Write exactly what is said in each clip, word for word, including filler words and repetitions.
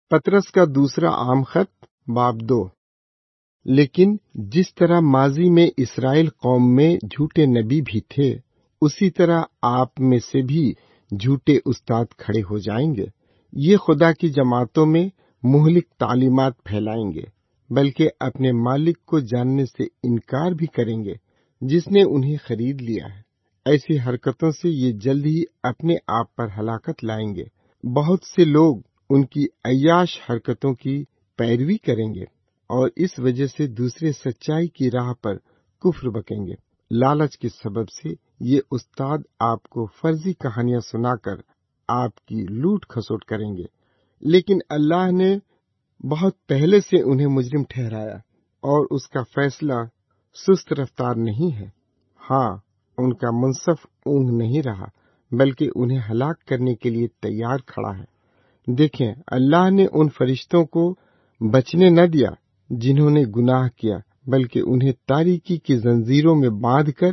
پطرس کا دوسرا عام خط باب دو۔ لیکن جس طرح ماضی میں اسرائیل قوم میں جھوٹے نبی بھی تھے، اسی طرح آپ میں سے بھی جھوٹے استاد کھڑے ہو جائیں گے۔ یہ خدا کی جماعتوں میں مہلک تعلیمات پھیلائیں گے، بلکہ اپنے مالک کو جاننے سے انکار بھی کریں گے جس نے انہیں خرید لیا ہے۔ ایسی حرکتوں سے یہ جلد ہی اپنے آپ پر ہلاکت لائیں گے۔ بہت سے لوگ ان کی عیاش حرکتوں کی پیروی کریں گے اور اس وجہ سے دوسرے سچائی کی راہ پر کفر بکیں گے۔ لالچ کے سبب سے یہ استاد آپ کو فرضی کہانیاں سنا کر آپ کی لوٹ کھسوٹ کریں گے، لیکن اللہ نے بہت پہلے سے انہیں مجرم ٹھہرایا اور اس کا فیصلہ سست رفتار نہیں ہے۔ ہاں، ان کا منصف اونگ نہیں رہا، بلکہ انہیں ہلاک کرنے کے لیے تیار کھڑا ہے۔ دیکھیں، اللہ نے ان فرشتوں کو بچنے نہ دیا جنہوں نے گناہ کیا، بلکہ انہیں تاریکی کی زنجیروں میں باندھ کر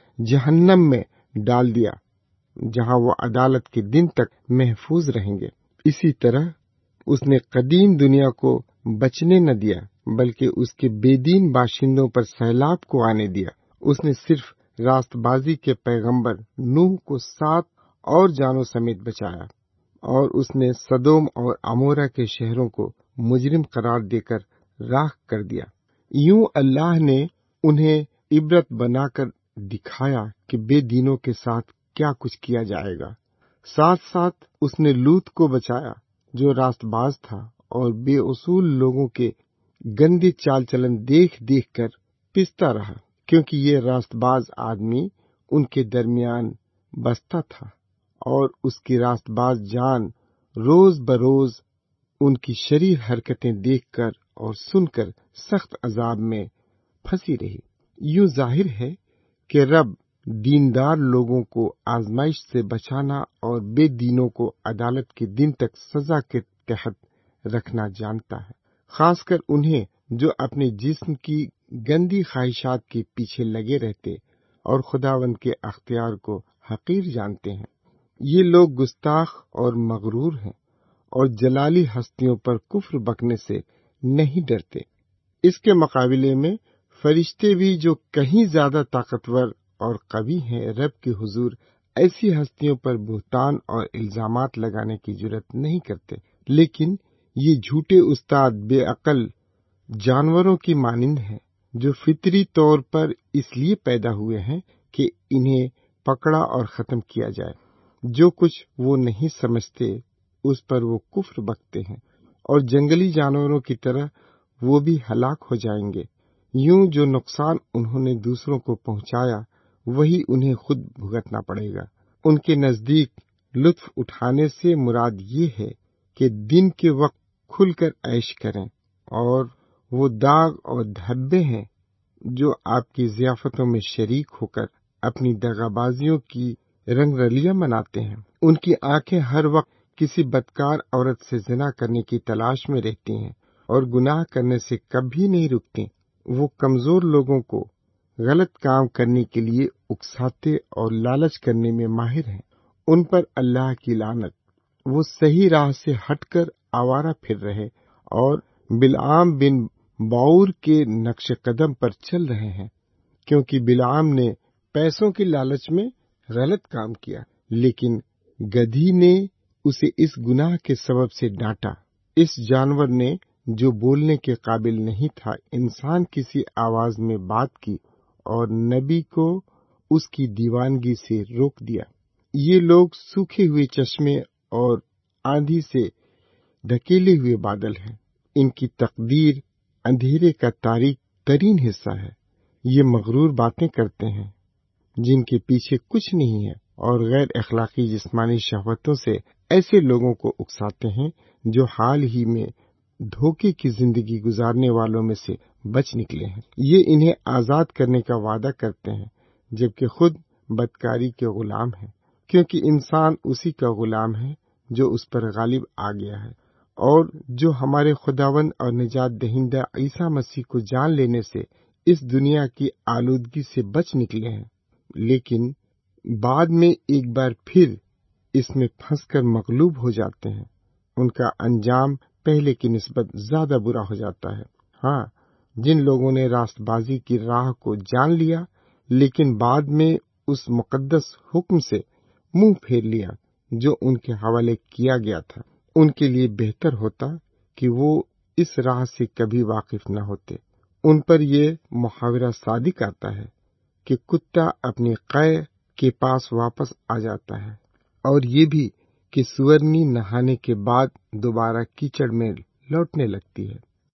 جہنم میں ڈال دیا، جہاں وہ عدالت کے دن تک محفوظ رہیں گے۔ اسی طرح اس نے قدیم دنیا کو بچنے نہ دیا، بلکہ اس کے بے دین باشندوں پر سیلاب کو آنے دیا۔ اس نے صرف راست بازی کے پیغمبر نوح کو سات اور جانوں سمیت بچایا، اور اس نے سدوم اور عمورہ کے شہروں کو مجرم قرار دے کر راکھ کر دیا۔ یوں اللہ نے انہیں عبرت بنا کر دکھایا کہ بے دینوں کے ساتھ کیا کچھ کیا جائے گا۔ ساتھ ساتھ اس نے لوط کو بچایا جو راست باز تھا اور بے اصول لوگوں کے گندے چال چلن دیکھ دیکھ کر پستا رہا، کیونکہ یہ راست باز آدمی ان کے درمیان بستا تھا اور اس کی راست باز جان روز بروز ان کی شریر حرکتیں دیکھ کر اور سن کر سخت عذاب میں پھنسی رہی۔ یوں ظاہر ہے کہ رب دیندار لوگوں کو آزمائش سے بچانا اور بے دینوں کو عدالت کے دن تک سزا کے تحت رکھنا جانتا ہے، خاص کر انہیں جو اپنے جسم کی گندی خواہشات کے پیچھے لگے رہتے اور خداوند کے اختیار کو حقیر جانتے ہیں۔ یہ لوگ گستاخ اور مغرور ہیں اور جلالی ہستیوں پر کفر بکنے سے نہیں ڈرتے۔ اس کے مقابلے میں فرشتے بھی جو کہیں زیادہ طاقتور اور قوی ہیں، رب کے حضور ایسی ہستیوں پر بہتان اور الزامات لگانے کی جرات نہیں کرتے۔ لیکن یہ جھوٹے استاد بے عقل جانوروں کی مانند ہیں جو فطری طور پر اس لیے پیدا ہوئے ہیں کہ انہیں پکڑا اور ختم کیا جائے۔ جو کچھ وہ نہیں سمجھتے اس پر وہ کفر بکتے ہیں، اور جنگلی جانوروں کی طرح وہ بھی ہلاک ہو جائیں گے۔ یوں جو نقصان انہوں نے دوسروں کو پہنچایا وہی انہیں خود بھگتنا پڑے گا۔ ان کے نزدیک لطف اٹھانے سے مراد یہ ہے کہ دن کے وقت کھل کر عیش کریں، اور وہ داغ اور دھبے ہیں جو آپ کی ضیافتوں میں شریک ہو کر اپنی دغابازیوں کی رنگ رلیاں مناتے ہیں۔ ان کی آنکھیں ہر وقت کسی بدکار عورت سے زنا کرنے کی تلاش میں رہتی ہیں اور گناہ کرنے سے کبھی نہیں رکتی۔ وہ کمزور لوگوں کو غلط کام کرنے کے لیے اکساتے اور لالچ کرنے میں ماہر ہیں۔ ان پر اللہ کی لعنت۔ وہ صحیح راہ سے ہٹ کر آوارہ پھر رہے اور بلعام بن باور کے نقش قدم پر چل رہے ہیں، کیونکہ بلعام نے پیسوں کے لالچ میں غلط کام کیا، لیکن گدھی نے اسے اس گناہ کے سبب سے ڈانٹا۔ اس جانور نے جو بولنے کے قابل نہیں تھا، انسان کسی آواز میں بات کی اور نبی کو اس کی دیوانگی سے روک دیا۔ یہ لوگ سوکھے ہوئے چشمے اور آندھی سے ڈھکیلے ہوئے بادل ہیں۔ ان کی تقدیر اندھیرے کا تاریک ترین حصہ ہے۔ یہ مغرور باتیں کرتے ہیں جن کے پیچھے کچھ نہیں ہے، اور غیر اخلاقی جسمانی شہوتوں سے ایسے لوگوں کو اکساتے ہیں جو حال ہی میں دھوکے کی زندگی گزارنے والوں میں سے بچ نکلے ہیں۔ یہ انہیں آزاد کرنے کا وعدہ کرتے ہیں جبکہ خود بدکاری کے غلام ہیں، کیونکہ انسان اسی کا غلام ہے جو اس پر غالب آ گیا ہے، اور جو ہمارے خداوند اور نجات دہندہ عیسیٰ مسیح کو جان لینے سے اس دنیا کی آلودگی سے بچ نکلے ہیں، لیکن بعد میں ایک بار پھر اس میں پھنس کر مغلوب ہو جاتے ہیں۔ ان کا انجام پہلے کی نسبت زیادہ برا ہو جاتا ہے۔ ہاں، جن لوگوں نے راست بازی کی راہ کو جان لیا لیکن بعد میں اس مقدس حکم سے منہ پھیر لیا جو ان کے حوالے کیا گیا تھا، ان کے لیے بہتر ہوتا کہ وہ اس راہ سے کبھی واقف نہ ہوتے۔ ان پر یہ محاورہ صادق آتا ہے کہ کتا اپنی قے کے پاس واپس آ جاتا ہے، اور یہ بھی کہ سورنی نہانے کے بعد دوبارہ کیچڑ میں لوٹنے لگتی ہے۔